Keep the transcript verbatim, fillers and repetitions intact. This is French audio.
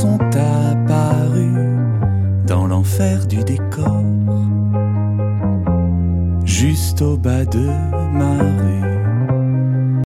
sont apparus dans l'enfer du décor, juste au bas de ma rue.